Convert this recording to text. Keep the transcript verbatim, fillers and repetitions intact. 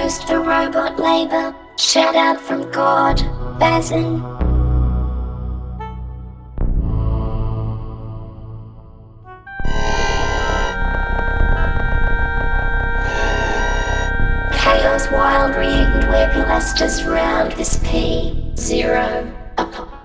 used for robot labor. Shout out from God, Bazin. Chaos wild rigged where pilasters round this P zero.